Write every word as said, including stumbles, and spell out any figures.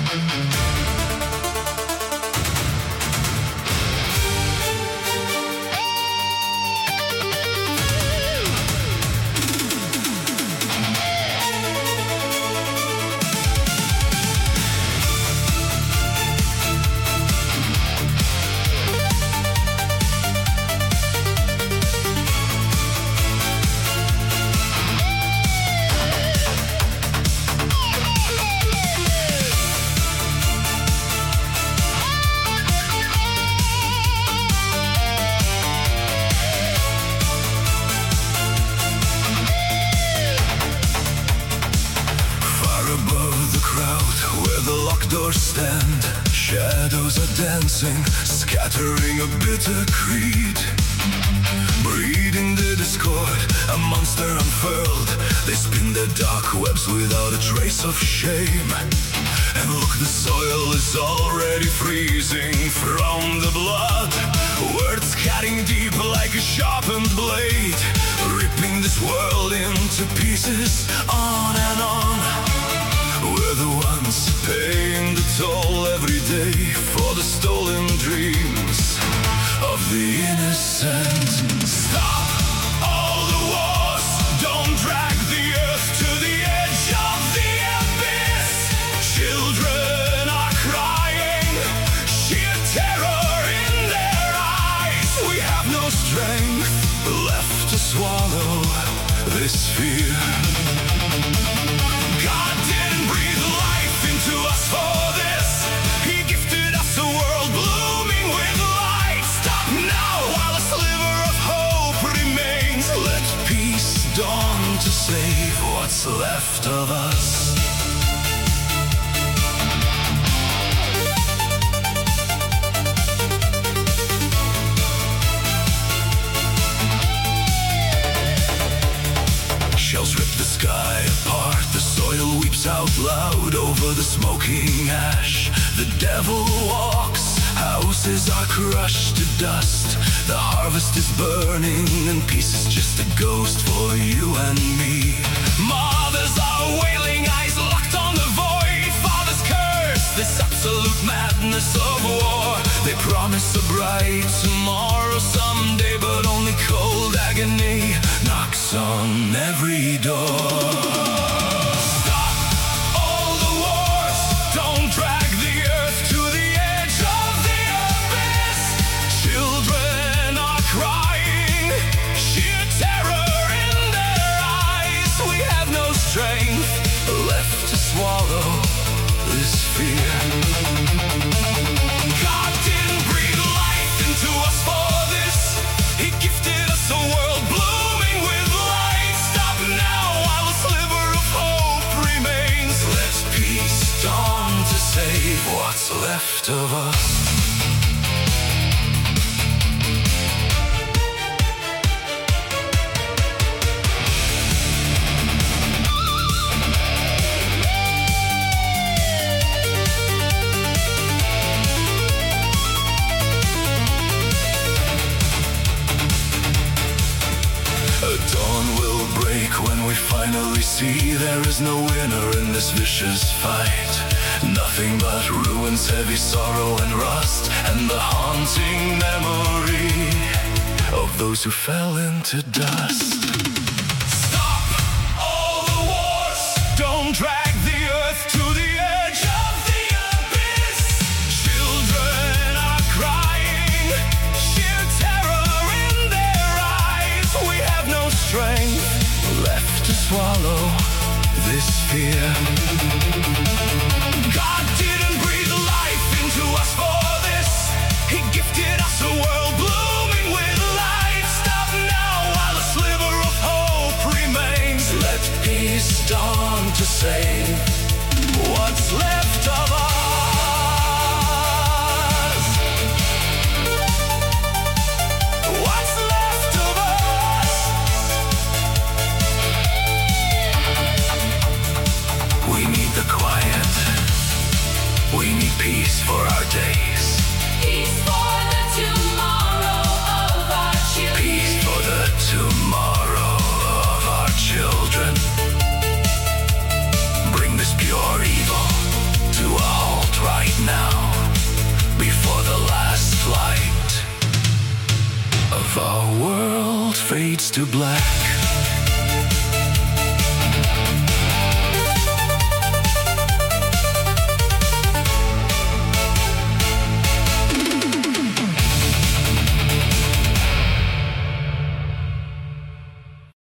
Scattering a bitter creed, breeding the discord, a monster unfurled. They spin their dark webs without a trace of shame. And look, the soil is already freezing from the blood. Words cutting deep like a sharpened blade, ripping this world into pieces, on and on. We're the ones paying the toll every day for the stolen dreams of the innocent. Stop all the wars, don't drag the earth to the edge of the abyss. Children are crying, sheer terror in their eyes. We have no strength left to swallow this fear. God didn't breathe life into us for this. He gifted us a world blooming with light. Stop now while a sliver of hope remains. Let peace dawn to save what's left of us. Shells rip the sky apart, the soil weeps out loud over the smoking ash. The devil walks, houses are crushed to dust. The harvest is burning and peace is just a ghost for you and me. Mothers are wailing, eyes locked on the void. Fathers curse this absolute madness of war. They promise a bright tomorrow someday, but only cold agony knocks on every door. Stop all the wars, don't drag the earth to the edge of the abyss. Children are crying, sheer terror in their eyes. We have no strength left to swallow this fear. God didn't breathe life into us for this. He gifted us a world blooming with light. Stop now while a sliver of hope remains. Let peace dawn to save what's left of us. When we finally see there is no winner in this vicious fight, nothing but ruins, heavy sorrow and rust, and the haunting memory of those who fell into dust. Stop all the wars, don't drag the earth to the edge of the abyss. Children are crying, sheer terror in their eyes. We have no strength left to swallow this fear. God didn't breathe life into us for this. He gifted us a world blooming with light. Stop now while a sliver of hope remains. Let peace dawn to save what's left of us. What's left of us? We need the quiet. We need peace for our days. Peace for the tomorrow of our children. Peace for the tomorrow of our children. Bring this pure evil to a halt. fades to black.